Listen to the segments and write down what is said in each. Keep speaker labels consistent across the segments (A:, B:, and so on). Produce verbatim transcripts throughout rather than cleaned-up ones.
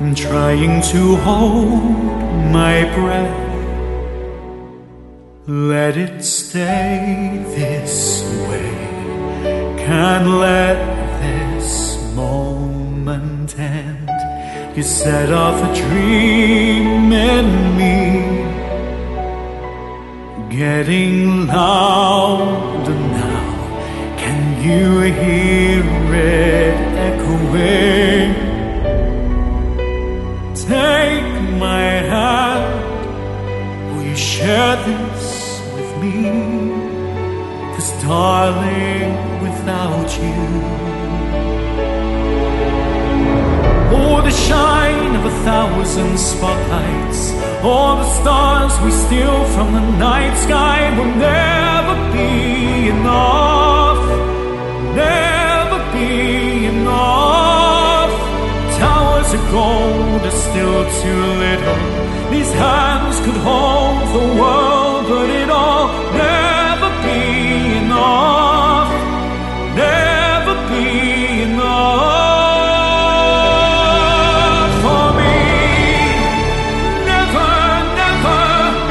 A: I'm trying to hold my breath. Let it stay this way. Can't let this moment end. You set off a dream in me, getting louder now. Can you hear it echoing? Take my hand. Will you share this with me? 'Cause darling, without you, oh, the shine of a thousand spotlights, all the stars we steal from the night sky will never be enough, never be enough. Towers of gold are still too little. These hands could hold the world, but it'll never be enough, never be enough for me. Never, never,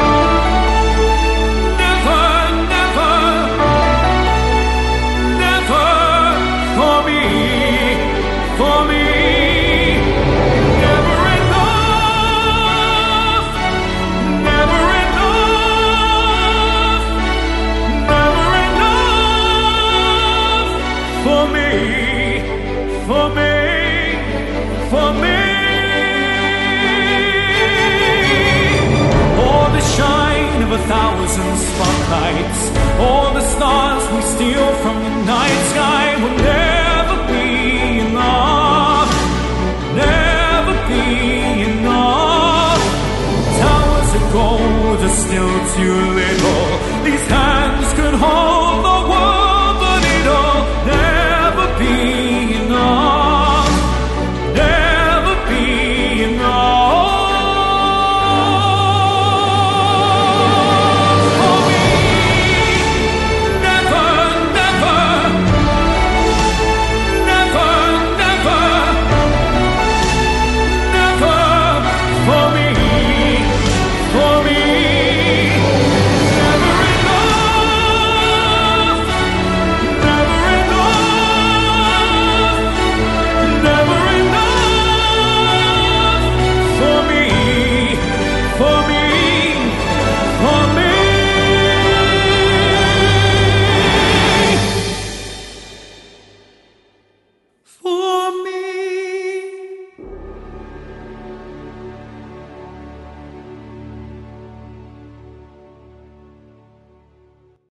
A: never, never, never for me, for me. Never enough, never enough, never enough for me, for me, for me. Oh, the shine of a thousand spotlights, all the stars we steal from the night sky will never be enough, never be enough. Towers of gold are still too